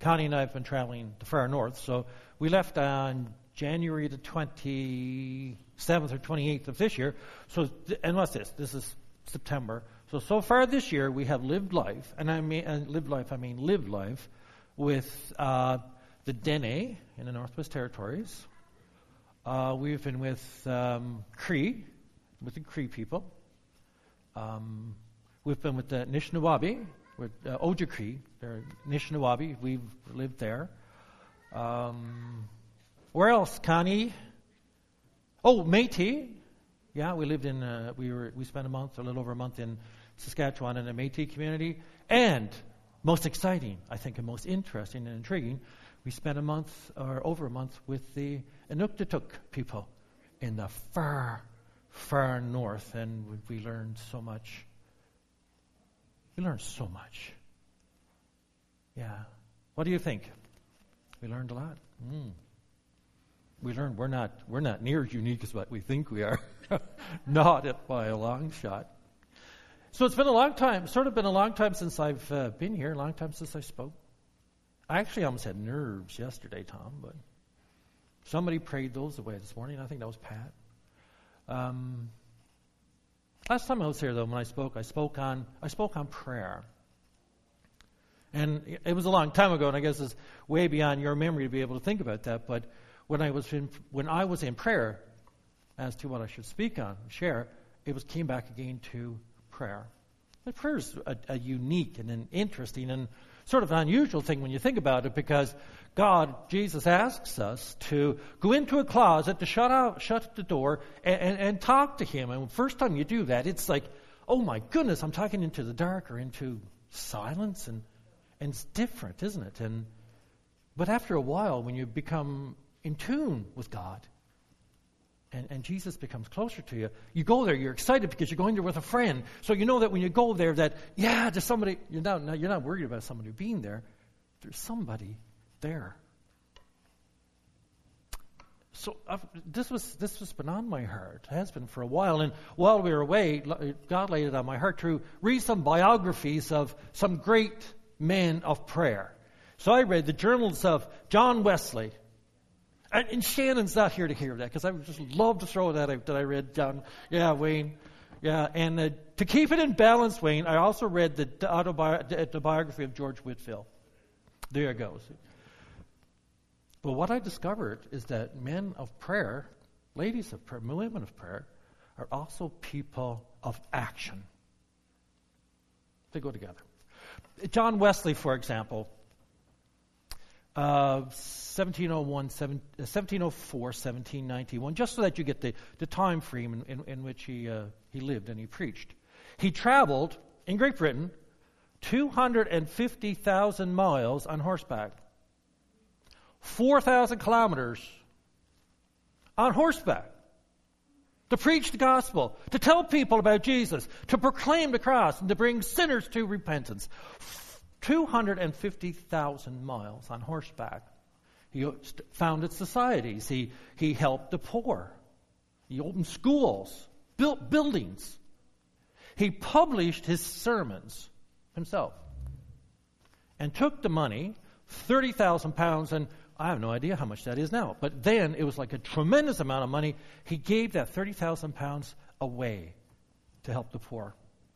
Connie and I have been traveling the far north, so we left on January the 27th or 28th of this year. So, and what's this? This is September. So far this year, we have lived life, and I mean lived life with the Dene in the Northwest Territories. We've been with Cree, with the Cree people. We've been with the Anishinaabe, with Ojibwe. They're Anishinaabe. We've lived there. Where else, Connie? Oh, Métis. Yeah, we lived in. We spent a little over a month in Saskatchewan in a Métis community. And most exciting, I think, and most interesting and intriguing, we spent a month or over a month with the Inuktitut people in the far, far north, and we learned so much. We learned so much. Yeah. What do you think? We learned a lot. We learned we're not near as unique as what we think we are. Not by a long shot. So it's been a long time, since I've been here, a long time since I spoke. I actually almost had nerves yesterday, Tom, but somebody prayed those away this morning. I think that was Pat. Last time I was here, though, when I spoke on prayer. And it was a long time ago, and I guess it's way beyond your memory to be able to think about that. But when I was in prayer, as to what I should speak on, share, came back again to prayer. And prayer is a unique and an interesting and sort of unusual thing when you think about it, because Jesus asks us to go into a closet, to shut the door, and talk to Him. And the first time you do that, it's like, oh my goodness, I'm talking into the dark or into silence, and it's different, isn't it? But after a while, when you become in tune with God, and Jesus becomes closer to you, you go there, you're excited because you're going there with a friend. So you know that when you go there that, there's somebody, you're not worried about somebody being there. There's somebody there. So this was been on my heart. It has been for a while. And while we were away, God laid it on my heart to read some biographies of some great men of prayer. So I read the journals of John Wesley. And Shannon's not here to hear that, because I would just love to throw that out that I read John. Yeah, Wayne. Yeah, and to keep it in balance, Wayne, I also read the biography of George Whitefield. There it goes. But what I discovered is that men of prayer, ladies of prayer, women of prayer, are also people of action. They go together. John Wesley, for example, 1704, 1791, just so that you get the time frame in which he lived and he preached. He traveled in Great Britain 250,000 miles on horseback, 4,000 kilometers on horseback, to preach the gospel, to tell people about Jesus, to proclaim the cross, and to bring sinners to repentance. 250,000 miles on horseback. He founded societies. He helped the poor. He opened schools, built buildings. He published his sermons himself and took the money, 30,000 pounds, and I have no idea how much that is now, but then it was like a tremendous amount of money. He gave that 30,000 pounds away to help the poor.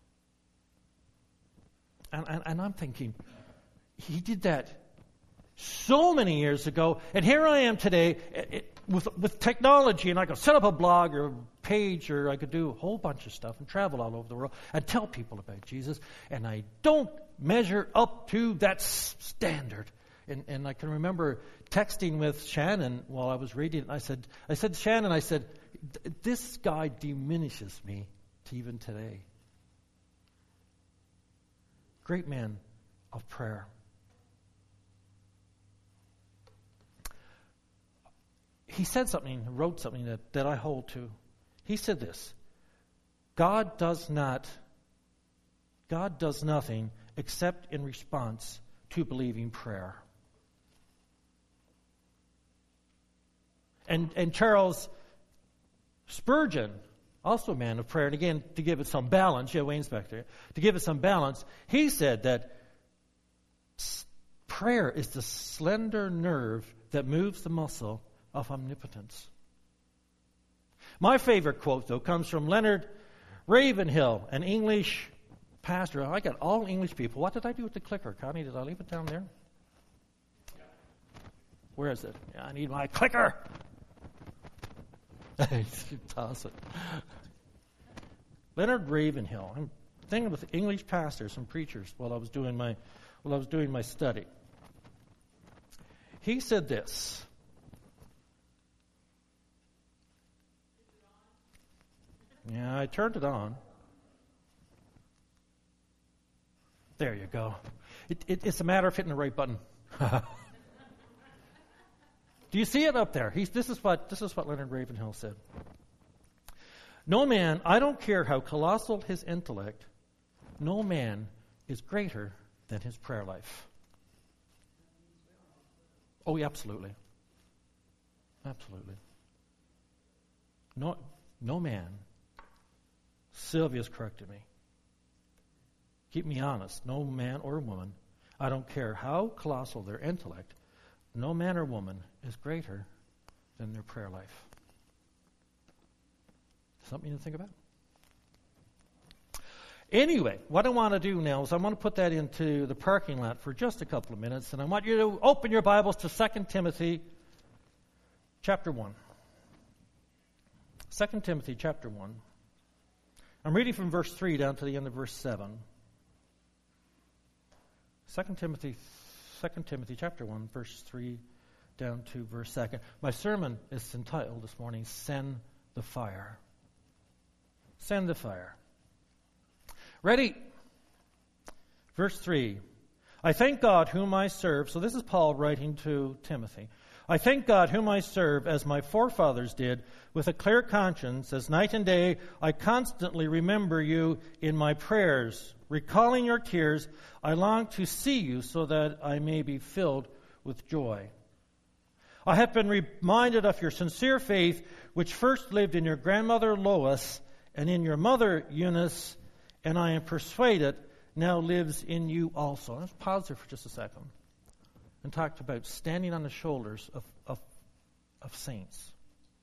And I'm thinking, he did that so many years ago, and here I am today with technology, and I could set up a blog or a page, or I could do a whole bunch of stuff and travel all over the world and tell people about Jesus, and I don't measure up to that standard. And I can remember texting with Shannon while I was reading it, and I said to Shannon, this guy diminishes me to even today. Great man of prayer. He said something, wrote something that I hold to. He said this: God does nothing except in response to believing prayer. And Charles Spurgeon, also a man of prayer, and again, to give it some balance, Wayne's back there, to give it some balance, he said that prayer is the slender nerve that moves the muscle of omnipotence. My favorite quote, though, comes from Leonard Ravenhill, an English pastor. I got all English people. What did I do with the clicker, Connie? Did I leave it down there? Where is it? Yeah, I need my clicker. Toss it. Leonard Ravenhill. I'm thinking with English pastors and preachers while I was doing my study. He said this. Yeah, I turned it on. There you go. It's a matter of hitting the right button. Do you see it up there? This is what Leonard Ravenhill said. No man, I don't care how colossal his intellect, no man is greater than his prayer life. Oh, yeah, absolutely. Absolutely. No man. Sylvia's corrected me. Keep me honest. No man or woman, I don't care how colossal their intellect, no man or woman is greater than their prayer life. Something to think about? Anyway, what I want to do now is I want to put that into the parking lot for just a couple of minutes, and I want you to open your Bibles to 2 Timothy chapter 1. 2 Timothy chapter 1. I'm reading from verse 3 down to the end of verse 7. 2 Timothy chapter 1, verse 3 down to verse 2. My sermon is entitled this morning, Send the Fire. Send the fire. Ready? Verse 3. I thank God whom I serve. So this is Paul writing to Timothy. I thank God whom I serve as my forefathers did, with a clear conscience, as night and day I constantly remember you in my prayers. Recalling your tears, I long to see you so that I may be filled with joy. I have been reminded of your sincere faith, which first lived in your grandmother Lois and in your mother Eunice, and I am persuaded now lives in you also. Let's pause there for just a second and talked about standing on the shoulders of saints.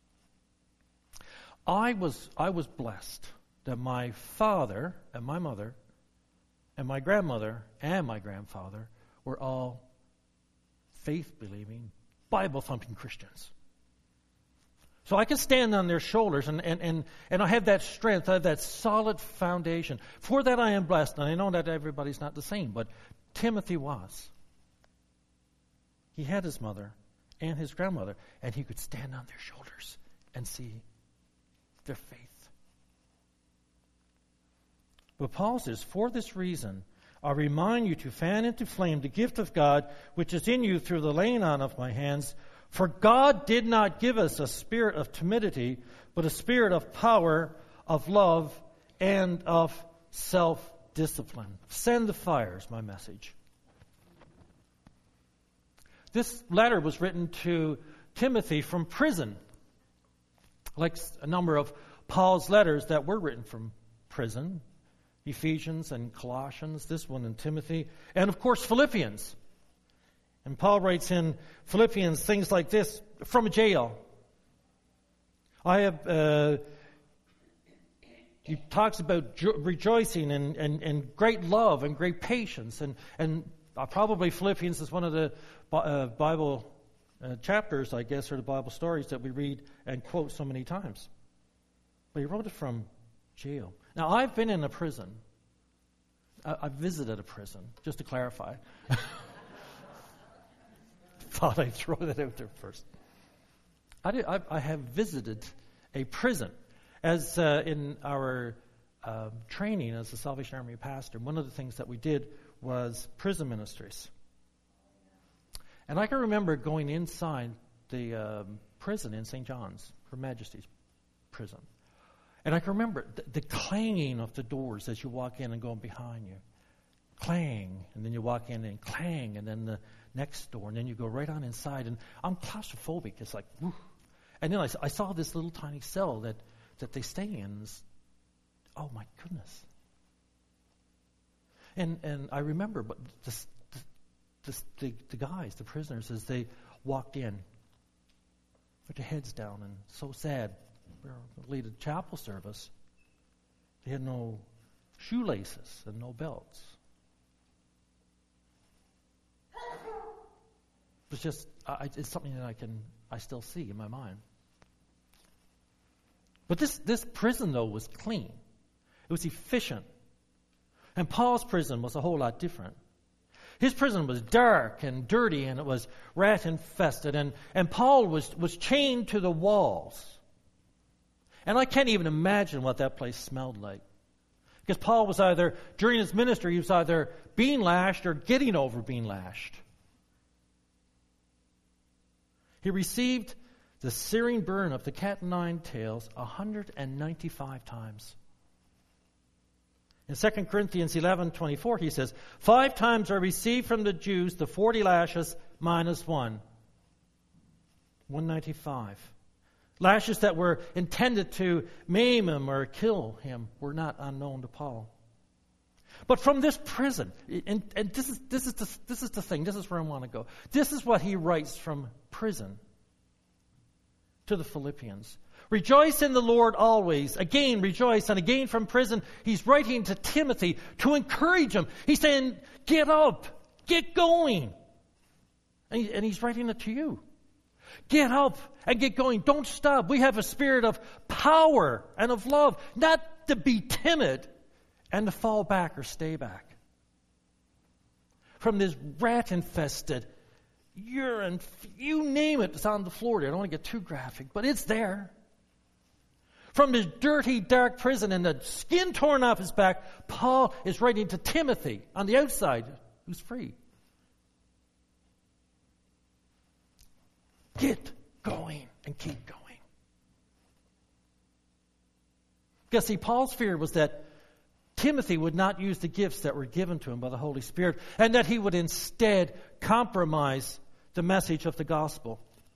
I was blessed that my father and my mother and my grandmother and my grandfather were all faith-believing, Bible-thumping Christians. So I can stand on their shoulders and I have that strength, I have that solid foundation. For that I am blessed. And I know that everybody's not the same, but Timothy was. He had his mother and his grandmother, and he could stand on their shoulders and see their faith. But Paul says, for this reason, I remind you to fan into flame the gift of God which is in you through the laying on of my hands. For God did not give us a spirit of timidity, but a spirit of power, of love, and of self-discipline. Send the fire is my message. This letter was written to Timothy from prison, like a number of Paul's letters that were written from prison. Ephesians and Colossians, this one in Timothy, and of course Philippians. And Paul writes in Philippians things like this from a jail. He talks about rejoicing and great love and great patience. And probably Philippians is one of the Bible chapters, I guess, or the Bible stories that we read and quote so many times. But he wrote it from jail. Now, I've been in a prison. I've visited a prison, just to clarify. Thought I'd throw that out there first. I have visited a prison. As in our training as a Salvation Army pastor, one of the things that we did was prison ministries. And I can remember going inside the prison in St. John's, Her Majesty's prison. And I can remember the clanging of the doors as you walk in and go behind you. Clang, and then you walk in and clang, and then the next door, and then you go right on inside. And I'm claustrophobic. It's like, whew. And then I saw this little tiny cell that they stay in. Oh, my goodness. And I remember, but the the guys, the prisoners, as they walked in with their heads down and so sad. We were late at chapel service. They had no shoelaces and no belts. It's just, it's something that I still see in my mind. But this prison, though, was clean. It was efficient. And Paul's prison was a whole lot different. His prison was dark and dirty, and it was rat-infested. And Paul was chained to the walls. And I can't even imagine what that place smelled like. Because Paul was either, during his ministry, he was either being lashed or getting over being lashed. He received the searing burn of the cat and nine tails 195 times. In 2 Corinthians 11:24, he says, 5 times I received from the Jews the 40 lashes minus 1. 195. Lashes that were intended to maim him or kill him were not unknown to Paul. But from this prison, and this is the thing, this is where I want to go. This is what he writes from prison to the Philippians. Rejoice in the Lord always. Again, rejoice. And again from prison, he's writing to Timothy to encourage him. He's saying, get up, get going. And he's writing it to you. Get up and get going. Don't stop. We have a spirit of power and of love, not to be timid and to fall back or stay back. From this rat-infested urine, you name it, it's on the floor there. I don't want to get too graphic, but it's there. From this dirty, dark prison and the skin torn off his back, Paul is writing to Timothy on the outside, who's free. Get going and keep going. Because see, Paul's fear was that Timothy would not use the gifts that were given to him by the Holy Spirit, and that he would instead compromise the message of the gospel.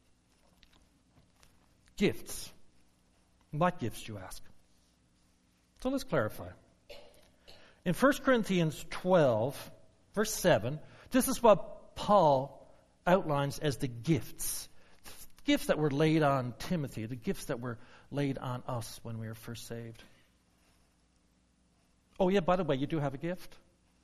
Gifts. What gifts, you ask? So let's clarify. In 1 Corinthians 12, verse 7, this is what Paul outlines as the gifts. The gifts that were laid on Timothy, the gifts that were laid on us when we were first saved. Oh yeah, by the way, you do have a gift.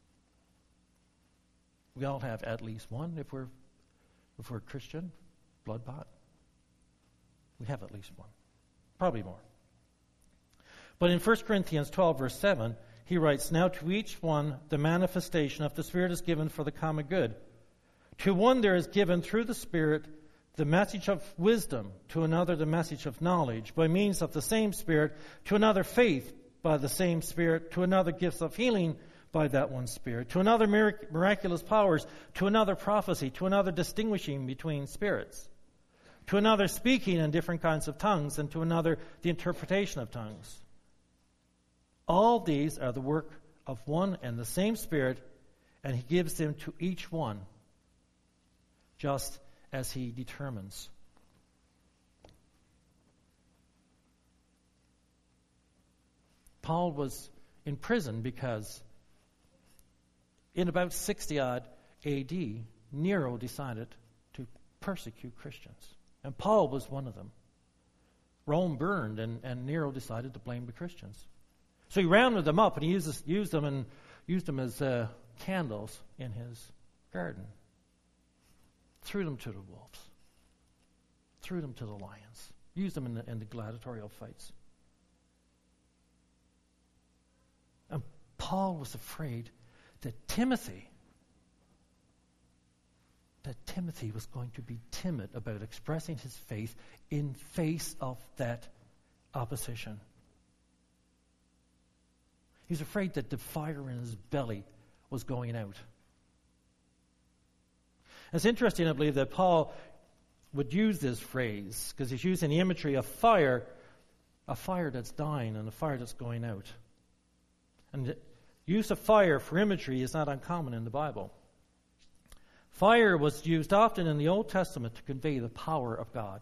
We all have at least one if we're Christian, blood-bought. We have at least one. Probably more. But in 1 Corinthians 12, verse 7, he writes, now to each one the manifestation of the Spirit is given for the common good. To one there is given through the Spirit the message of wisdom, to another the message of knowledge, by means of the same Spirit, to another faith by the same Spirit, to another gifts of healing by that one Spirit, to another miraculous powers, to another prophecy, to another distinguishing between spirits, to another speaking in different kinds of tongues, and to another the interpretation of tongues. All these are the work of one and the same Spirit, and he gives them to each one just as he determines. Paul was in prison because in about 60-odd A.D., Nero decided to persecute Christians. And Paul was one of them. Rome burned, and Nero decided to blame the Christians. So he rounded them up, and he used them as candles in his garden. Threw them to the wolves. Threw them to the lions. Used them in the gladiatorial fights. And Paul was afraid that Timothy was going to be timid about expressing his faith in face of that opposition. He's afraid that the fire in his belly was going out. It's interesting, I believe, that Paul would use this phrase because he's using the imagery of fire, a fire that's dying and a fire that's going out. And the use of fire for imagery is not uncommon in the Bible. Fire was used often in the Old Testament to convey the power of God.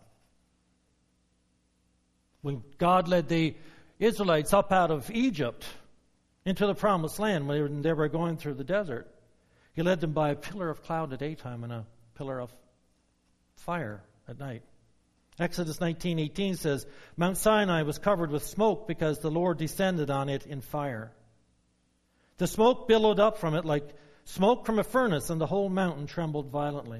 When God led the Israelites up out of Egypt into the Promised Land when they were going through the desert, He led them by a pillar of cloud at daytime and a pillar of fire at night. Exodus 19:18 says, Mount Sinai was covered with smoke because the Lord descended on it in fire. The smoke billowed up from it like smoke from a furnace, and the whole mountain trembled violently.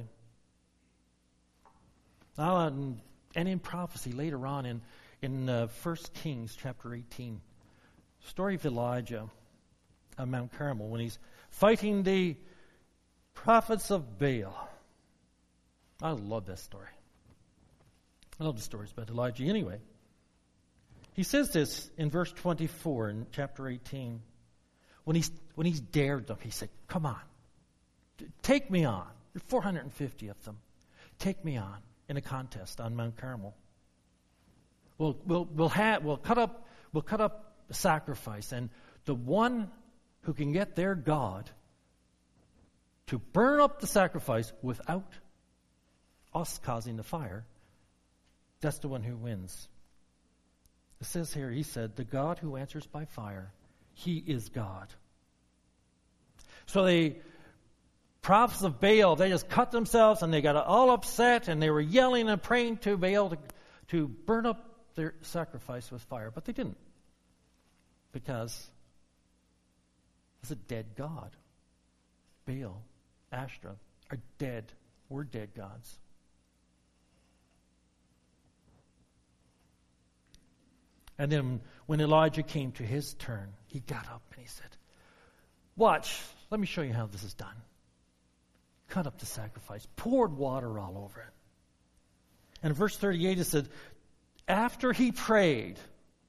Now, and in prophecy later on in 1 Kings chapter 18, story of Elijah on Mount Carmel when he's fighting the prophets of Baal. I love that story. I love the stories about Elijah anyway. He says this in verse 24 in chapter 18. When he's dared them, he said, come on, take me on. There's 450 of them. Take me on in a contest on Mount Carmel. We'll cut up a sacrifice, and the one who can get their God to burn up the sacrifice without us causing the fire, that's the one who wins. It says here, he said, the God who answers by fire, he is God. So the prophets of Baal, they just cut themselves and they got all upset and they were yelling and praying to Baal to burn up their sacrifice with fire. But they didn't, because it's a dead God. Baal, Ashtoreth are dead. We're dead gods. And then when Elijah came to his turn, he got up and he said, watch, let me show you how this is done. Cut up the sacrifice, poured water all over it. And in verse 38 it said, after he prayed,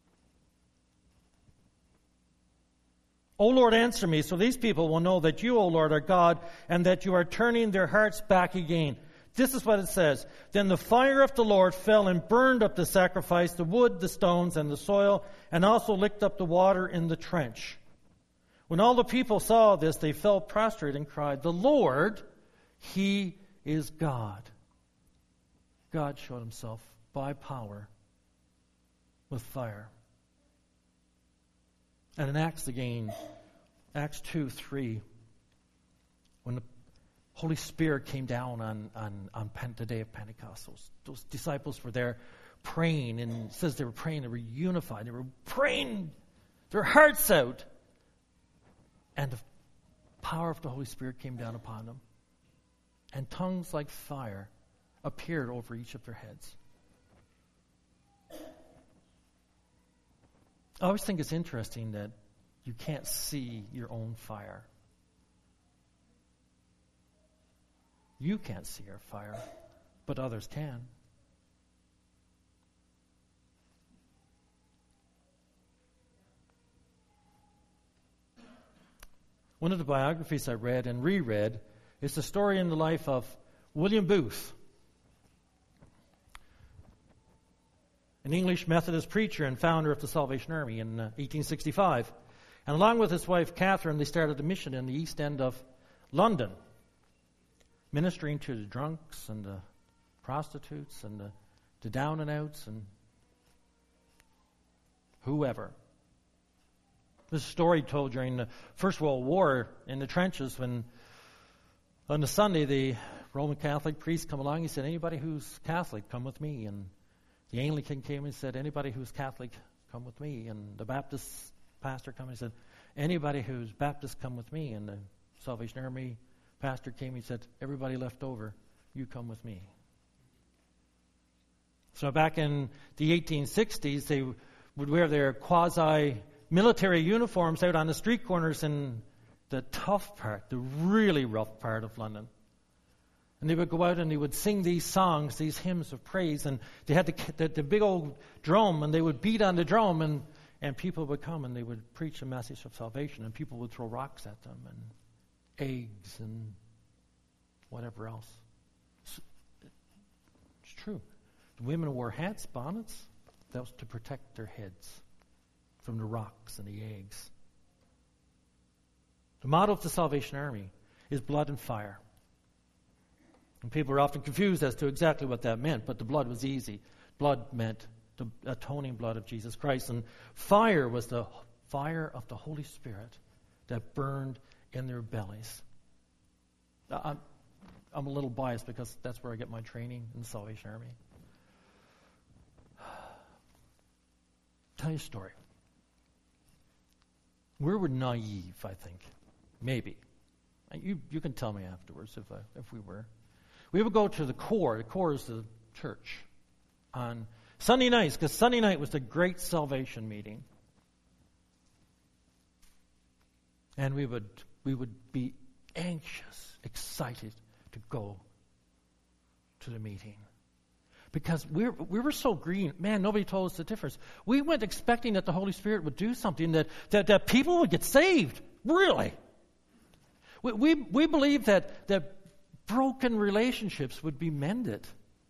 O Lord, answer me, so these people will know that you, O Lord, are God, and that you are turning their hearts back again. This is what it says. Then the fire of the Lord fell and burned up the sacrifice, the wood, the stones, and the soil, and also licked up the water in the trench. When all the people saw this, they fell prostrate and cried, the Lord, he is God. God showed himself by power with fire. And in Acts again, Acts 2:3, when the Holy Spirit came down on the day of Pentecost, those disciples were there praying, and it says they were praying, they were unified, they were praying their hearts out. And the power of the Holy Spirit came down upon them. And tongues like fire appeared over each of their heads. I always think it's interesting that you can't see your own fire. You can't see your fire, but others can. One of the biographies I read and reread is the story in the life of William Booth, an English Methodist preacher and founder of the Salvation Army in 1865. And along with his wife Catherine, they started a mission in the East End of London, ministering to the drunks and the prostitutes and the down and outs and whoever. This story told during the First World War in the trenches, when on the Sunday the Roman Catholic priest come along. He said, anybody who's Catholic, come with me. And the Anglican came and said, anybody who's Catholic, come with me. And the Baptist pastor came and said, anybody who's Baptist, come with me. And the Salvation Army pastor came and said, everybody left over, you come with me. So back in the 1860s, they would wear their quasi-military uniforms out on the street corners in the tough part, the really rough part of London. And they would go out and they would sing these songs, these hymns of praise, and they had the big old drum, and they would beat on the drum, and people would come and they would preach a message of salvation, and people would throw rocks at them and eggs and whatever else. It's true. The women wore hats, bonnets. That was to protect their heads from the rocks and the eggs. The motto of the Salvation Army is blood and fire. And people are often confused as to exactly what that meant, but the blood was easy. Blood meant the atoning blood of Jesus Christ, and fire was the fire of the Holy Spirit that burned in their bellies. I'm a little biased because that's where I get my training in the Salvation Army. Tell you a story. We were naive, I think. Maybe. You can tell me afterwards if we were. We would go to the core. The core is the church on Sunday nights, because Sunday night was the great salvation meeting. And we would be anxious, excited to go to the meeting. Because we were so green. Man, nobody told us the difference. We went expecting that the Holy Spirit would do something, that people would get saved. Really. We believed that broken relationships would be mended.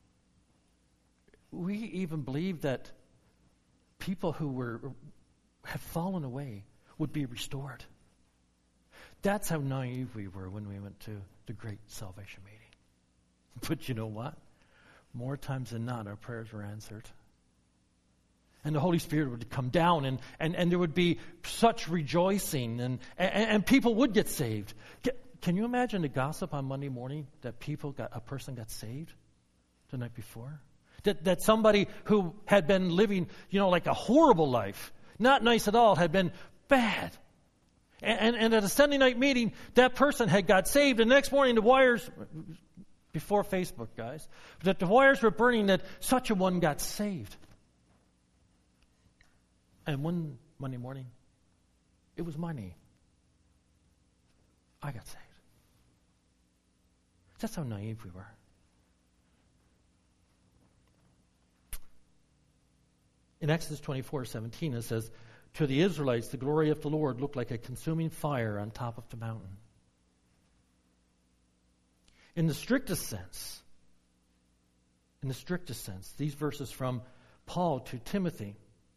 We even believed that people who have fallen away would be restored. That's how naive we were when we went to the great salvation meeting. But you know what? More times than not, our prayers were answered. And the Holy Spirit would come down, and there would be such rejoicing, and people would get saved. Can you imagine the gossip on Monday morning that a person got saved the night before? That somebody who had been living, like a horrible life, not nice at all, had been bad. And at a Sunday night meeting, that person had got saved. The next morning, the wires, before Facebook, guys, that the wires were burning that such a one got saved. And one Monday morning, it was my name. I got saved. That's how naive we were. In Exodus 24:17, it says, "To the Israelites, the glory of the Lord looked like a consuming fire on top of the mountain." In the strictest sense, these verses from Paul to Timothy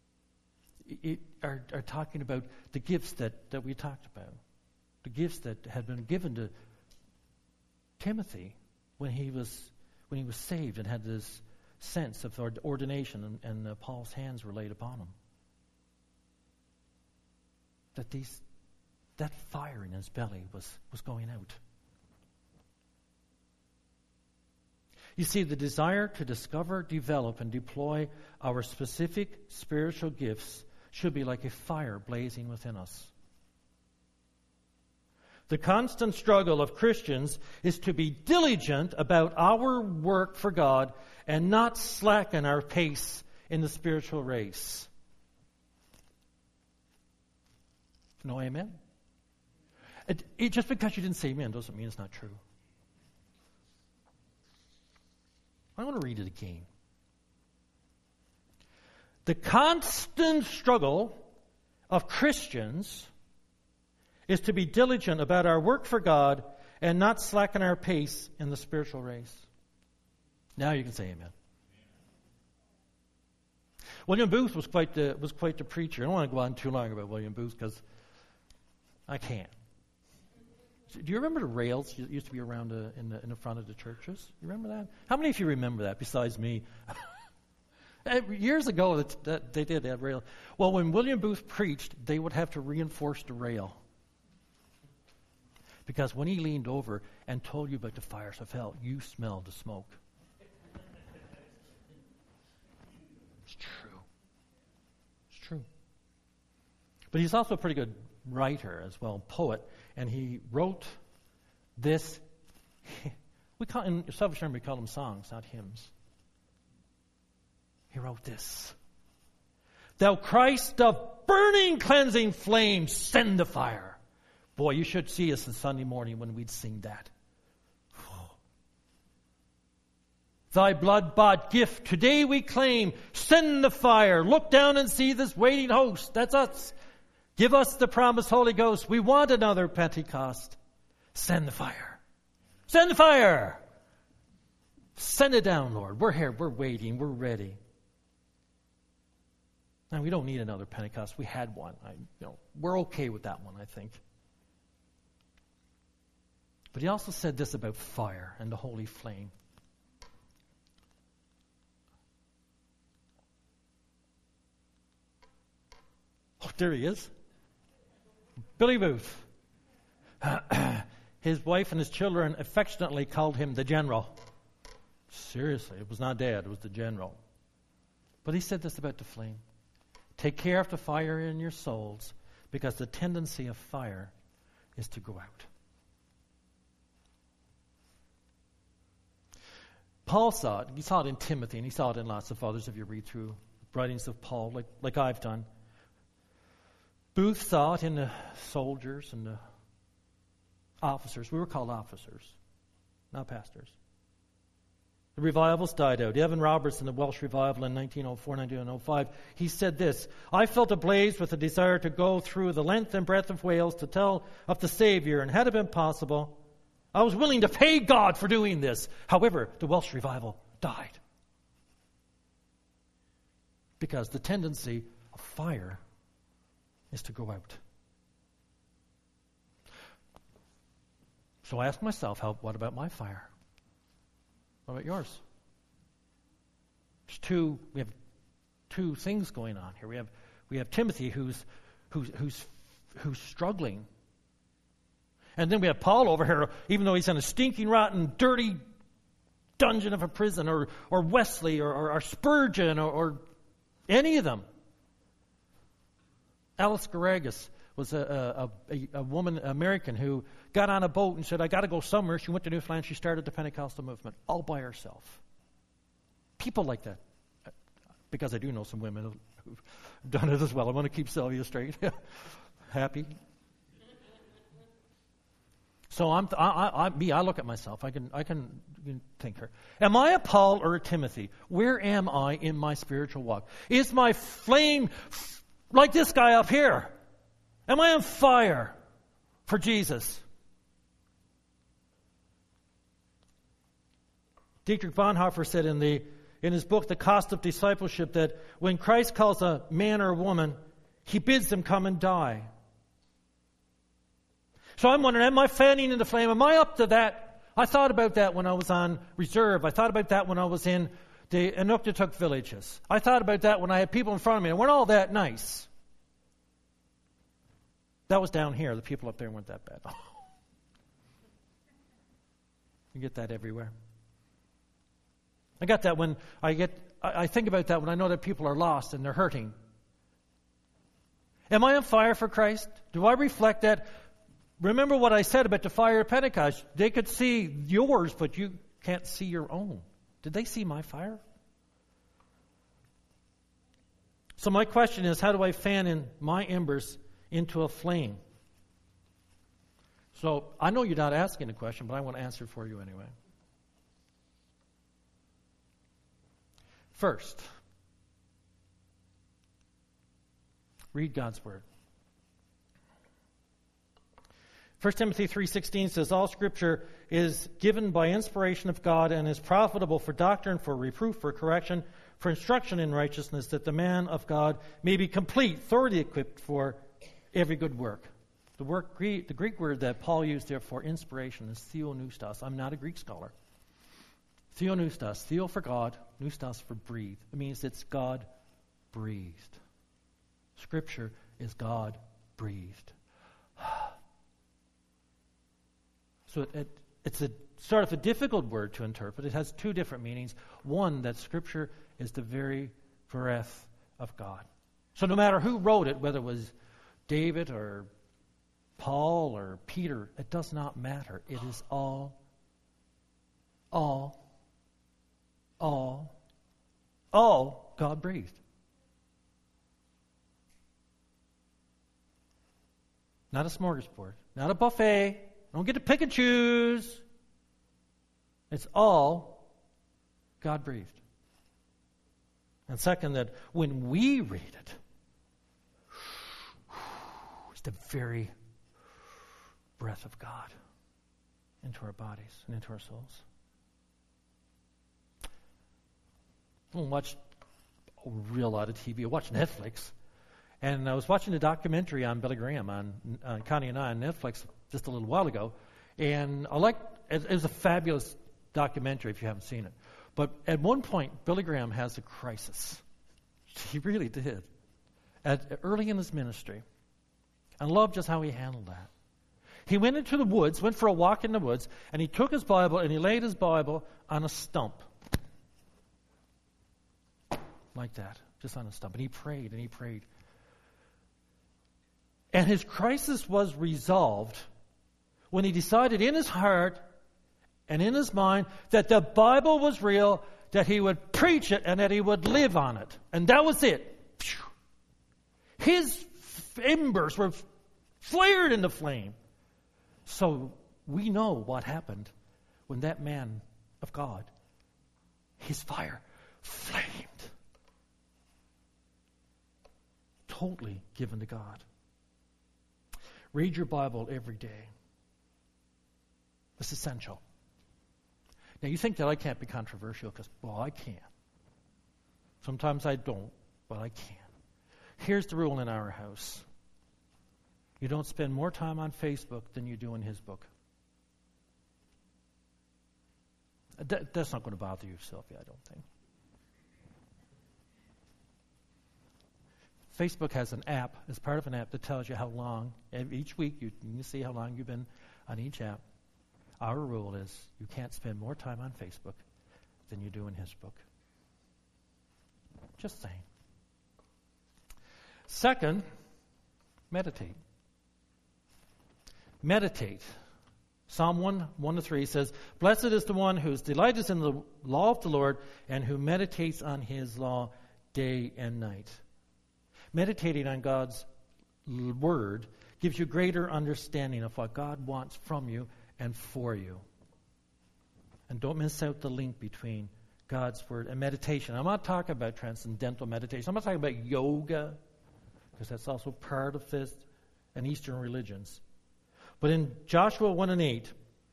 are talking about the gifts that we talked about. The gifts that had been given to Timothy when he was saved and had this sense of ordination, and Paul's hands were laid upon him. That fire in his belly was going out. You see, the desire to discover, develop, and deploy our specific spiritual gifts should be like a fire blazing within us. The constant struggle of Christians is to be diligent about our work for God and not slacken our pace in the spiritual race. No amen? Just because you didn't say amen doesn't mean it's not true. I want to read it again. The constant struggle of Christians is to be diligent about our work for God and not slacken our pace in the spiritual race. Now you can say amen. William Booth was quite the preacher. I don't want to go on too long about William Booth because I can't. Do you remember the rails that used to be around in the front of the churches? You remember that? How many of you remember that besides me? Years ago, they did that rail. Well, when William Booth preached, they would have to reinforce the rail. Because when he leaned over and told you about the fires of hell, you smelled the smoke. It's true. It's true. But he's also a pretty good writer as well, poet. And he wrote this. In Salvation Army, we call them songs, not hymns. He wrote this. "Thou Christ of burning, cleansing flame, send the fire." Boy, you should see us on Sunday morning when we'd sing that. "Thy blood-bought gift today we claim. Send the fire. Look down and see this waiting host." That's us. "Give us the promised Holy Ghost. We want another Pentecost. Send the fire. Send the fire. Send it down, Lord. We're here. We're waiting. We're ready." Now, we don't need another Pentecost. We had one. We're okay with that one, I think. But he also said this about fire and the holy flame. Oh, there he is. Billy Booth. his wife and his children affectionately called him the general. Seriously, it was not Dad, it was the general. But he said this about the flame. Take care of the fire in your souls, because the tendency of fire is to go out. Paul saw it. He saw it in Timothy, and he saw it in lots of others if you read through the writings of Paul, like I've done. Booth saw it in the soldiers and the officers. We were called officers, not pastors. The revivals died out. Evan Roberts in the Welsh revival in 1904, 1905, he said this: I felt ablaze with a desire to go through the length and breadth of Wales to tell of the Savior, and had it been possible, I was willing to pay God for doing this. However, the Welsh revival died. Because the tendency of fire is to go out. So I ask myself, what about my fire? What about yours? We have two things going on here. We have Timothy who's struggling. And then we have Paul over here, even though he's in a stinking, rotten, dirty dungeon of a prison, or Wesley, or Spurgeon, or any of them. Alice Garagas was a woman, American, who got on a boat and said, I got to go somewhere. She went to Newfoundland. She started the Pentecostal movement all by herself. People like that. Because I do know some women who've done it as well. I want to keep Sylvia straight. Happy. So I look at myself. I can think her. Am I a Paul or a Timothy? Where am I in my spiritual walk? Is my flame like this guy up here? Am I on fire for Jesus? Dietrich Bonhoeffer said in his book, The Cost of Discipleship, that when Christ calls a man or a woman, he bids them come and die. So I'm wondering, am I fanning in the flame? Am I up to that? I thought about that when I was on reserve. I thought about that when I was in the Inuktitut villages. I thought about that when I had people in front of me. They weren't all that nice. That was down here. The people up there weren't that bad. You get that everywhere. I got that when I think about that when I know that people are lost and they're hurting. Am I on fire for Christ? Do I reflect that? Remember what I said about the fire of Pentecost. They could see yours, but you can't see your own. Did they see my fire? So my question is, how do I fan in my embers into a flame? So I know you're not asking the question, but I want to answer it for you anyway. First, read God's Word. 1 Timothy 3:16 says, all Scripture is given by inspiration of God and is profitable for doctrine, for reproof, for correction, for instruction in righteousness, that the man of God may be complete, thoroughly equipped for every good work. The Greek word that Paul used there for inspiration is theopneustos. I'm not a Greek scholar. Theopneustos, theo for God, pneustos for breathe. It means it's God breathed. Scripture is God breathed. So it's a sort of a difficult word to interpret. It has two different meanings. One, that Scripture is the very breath of God. So no matter who wrote it, whether it was David or Paul or Peter, it does not matter. It is all God breathed. Not a smorgasbord, not a buffet. Don't get to pick and choose. It's all God breathed. And second, that when we read it, it's the very breath of God into our bodies and into our souls. I don't watch a real lot of TV. I watch Netflix. And I was watching a documentary on Billy Graham on Connie and I on Netflix just a little while ago. And it was a fabulous documentary if you haven't seen it. But at one point, Billy Graham has a crisis. He really did. Early in his ministry. I love just how he handled that. He went into the woods, went for a walk in the woods, and he took his Bible and he laid his Bible on a stump. Like that, just on a stump. And he prayed and he prayed. And his crisis was resolved when he decided in his heart and in his mind that the Bible was real, that he would preach it and that he would live on it. And that was it. His embers were flared into flame. So we know what happened when that man of God, his fire flamed. Totally given to God. Read your Bible every day. It's essential. Now you think that I can't be controversial because, well, I can. Sometimes I don't, but I can. Here's the rule in our house. You don't spend more time on Facebook than you do in his book. That's not going to bother you, Sylvia, I don't think. Facebook has an app, as part of an app, that tells you how long, each week you can see how long you've been on each app. Our rule is you can't spend more time on Facebook than you do in his book. Just saying. Second, meditate. Meditate. Psalm 1:1-3 says, "Blessed is the one whose delight is in the law of the Lord and who meditates on his law day and night." Meditating on God's word gives you greater understanding of what God wants from you and for you. And don't miss out the link between God's word and meditation. I'm not talking about transcendental meditation. I'm not talking about yoga, because that's also part of this and Eastern religions. But in Joshua 1:8,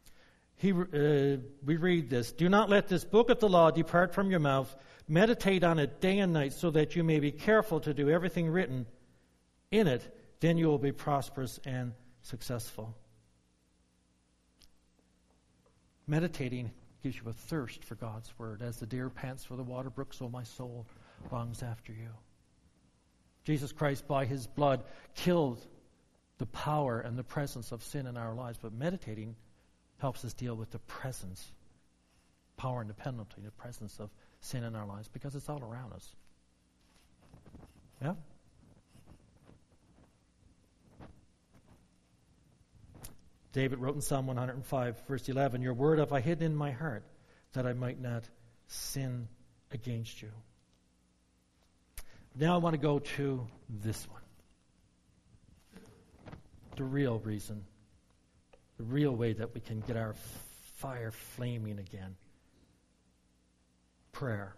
we read this: "Do not let this book of the law depart from your mouth. Meditate on it day and night so that you may be careful to do everything written in it. Then you will be prosperous and successful." Meditating gives you a thirst for God's word. As the deer pants for the water brook, so my soul longs after you. Jesus Christ, by his blood, killed the power and the presence of sin in our lives. But meditating helps us deal with the presence, power and the penalty, the presence of sin in our lives, because it's all around us. Yeah? David wrote in Psalm 105, verse 11, "Your word have I hidden in my heart, that I might not sin against you." Now I want to go to this one. The real reason, the real way that we can get our fire flaming again. Prayer.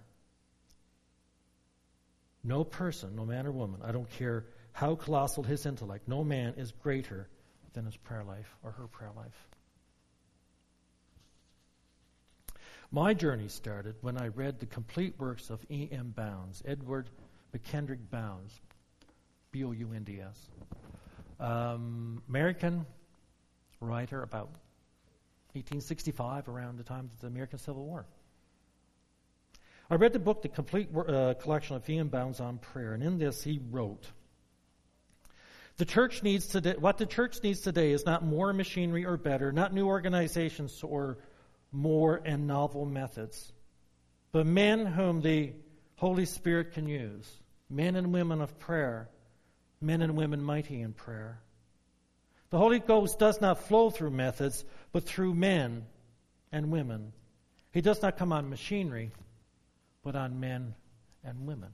No person, no man or woman, I don't care how colossal his intellect, no man is greater than his prayer life or her prayer life. My journey started when I read the complete works of E.M. Bounds, Edward McKendrick Bounds, B-O-U-N-D-S. American writer, about 1865, around the time of the American Civil War. I read the book, the complete collection of E.M. Bounds on prayer, and in this he wrote, what the church needs today is not more machinery or better, not new organizations or more and novel methods, but men whom the Holy Spirit can use, men and women of prayer, men and women mighty in prayer. The Holy Ghost does not flow through methods, but through men and women. He does not come on machinery, but on men and women.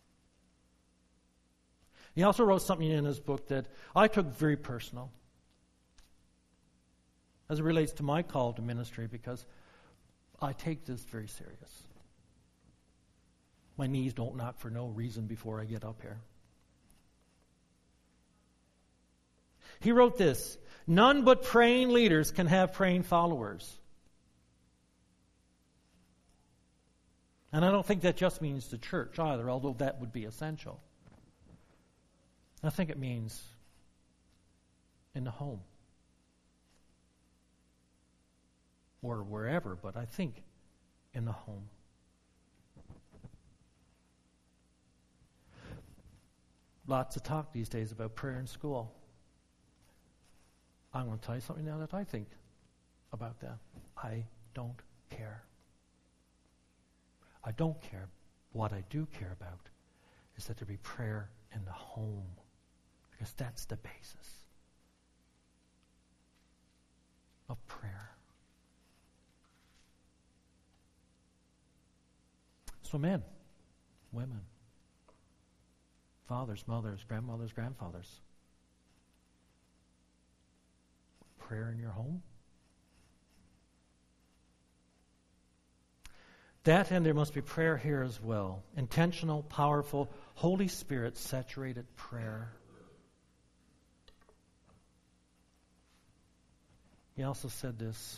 He also wrote something in his book that I took very personal as it relates to my call to ministry, because I take this very serious. My knees don't knock for no reason before I get up here. He wrote this: "None but praying leaders can have praying followers." And I don't think that just means the church either, although that would be essential. I think it means in the home or wherever, but I think in the home. Lots of talk these days about prayer in school. I'm going to tell you something now that I think about that. I don't care. I don't care. What I do care about is that there be prayer in the home, because that's the basis of prayer. So men, women, fathers, mothers, grandmothers, grandfathers, prayer in your home. That, and there must be prayer here as well. Intentional, powerful, Holy Spirit saturated prayer. He also said this.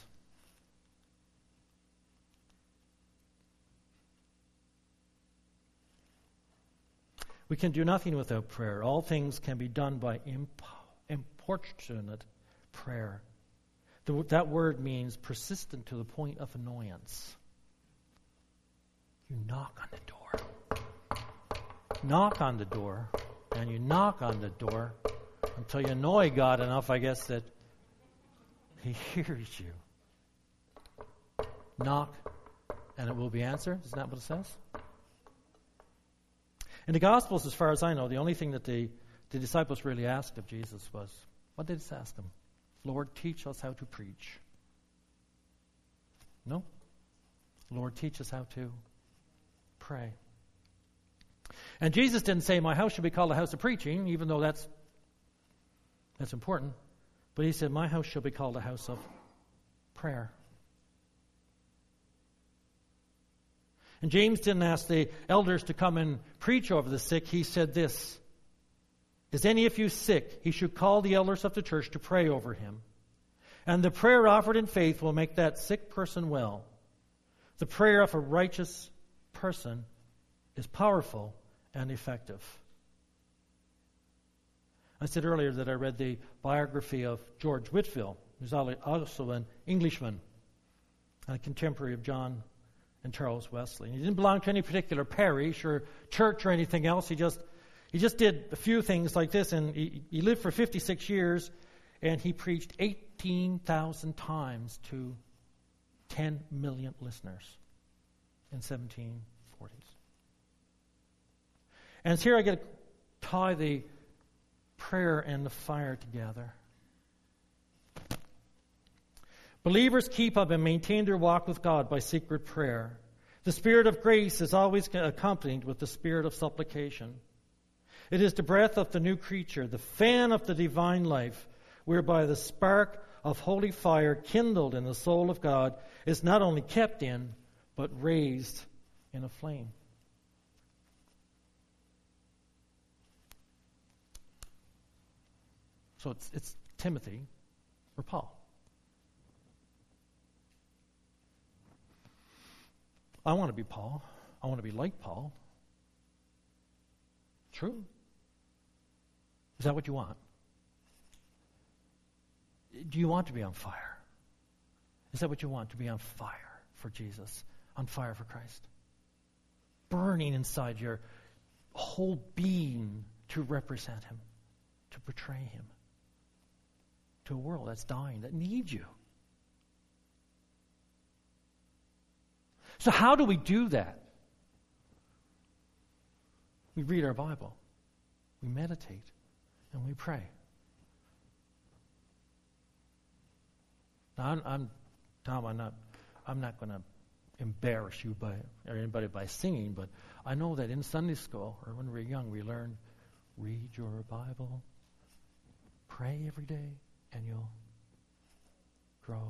We can do nothing without prayer. All things can be done by importunate prayer. That word means persistent to the point of annoyance. You knock on the door. Knock on the door, and you knock on the door until you annoy God enough, I guess, that He hears you. Knock, and it will be answered. Isn't that what it says? In the Gospels, as far as I know, the only thing that the disciples really asked of Jesus was, what did they ask Him? Lord, teach us how to preach. No. Lord, teach us how to pray. And Jesus didn't say, my house should be called a house of preaching, even though that's important. But He said, my house shall be called a house of prayer. And James didn't ask the elders to come and preach over the sick. He said this, is any of you sick? He should call the elders of the church to pray over him. And the prayer offered in faith will make that sick person well. The prayer of a righteous person is powerful and effective. I said earlier that I read the biography of George Whitefield, who's also an Englishman, and a contemporary of John and Charles Wesley. And he didn't belong to any particular parish or church or anything else. He just did a few things like this, and he lived for 56 years, and he preached 18,000 times to 10 million listeners in 1740s. And it's here I get to tie the prayer and the fire together. Believers keep up and maintain their walk with God by secret prayer. The Spirit of grace is always accompanied with the spirit of supplication. It is the breath of the new creature, the fan of the divine life, whereby the spark of holy fire kindled in the soul of God is not only kept in, but raised in a flame. So it's Timothy or Paul. I want to be Paul. I want to be like Paul. True. Is that what you want? Do you want to be on fire? Is that what you want, to be on fire for Jesus, on fire for Christ? Burning inside your whole being to represent Him, to portray Him to a world that's dying, that needs you. So how do we do that? We read our Bible, we meditate, and we pray. Now, Tom, I'm not going to embarrass you or anybody by singing, but I know that in Sunday school or when we're young, we learn, read your Bible, pray every day, and you'll grow.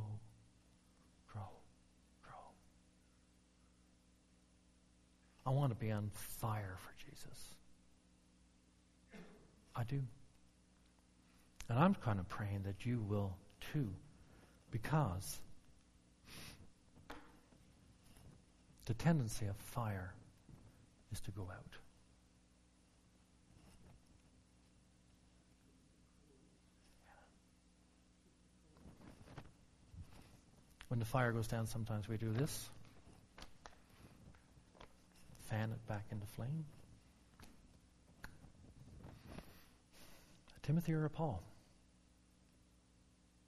I want to be on fire for Jesus. I do. And I'm kind of praying that you will too, because the tendency of fire is to go out. When the fire goes down, sometimes we do this. Fan it back into flame. A Timothy or a Paul?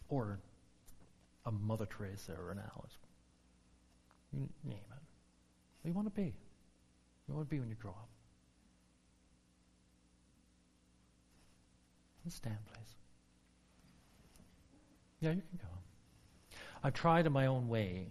or a Mother Teresa or an Alice. You name it. What do you want to be? What do you want to be when you grow up? Let's stand, please. Yeah, you can go. I've tried in my own way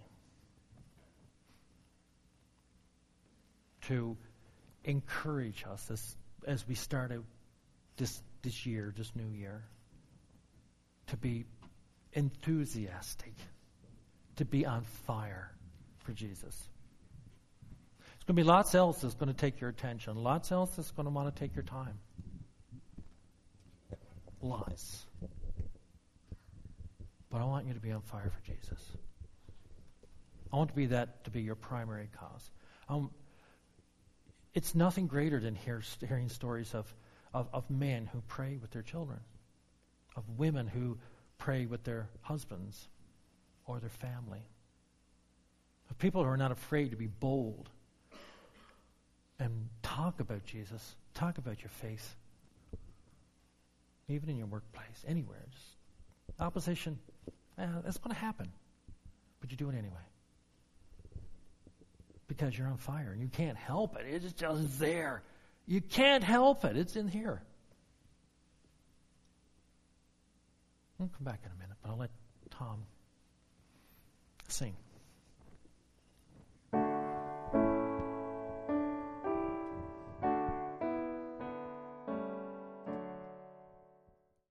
to encourage us as we start out this year, this new year, to be enthusiastic, to be on fire for Jesus. There's going to be lots else that's going to take your attention, lots else that's going to want to take your time. Lots. But I want you to be on fire for Jesus. I want to be your primary cause. It's nothing greater than hearing stories of men who pray with their children, of women who pray with their husbands or their family, of people who are not afraid to be bold and talk about Jesus, talk about your faith, even in your workplace, anywhere. Just opposition, that's going to happen, but you do it anyway. Because you're on fire and you can't help it. It's just there. You can't help it. It's in here. I'll come back in a minute, but I'll let Tom sing.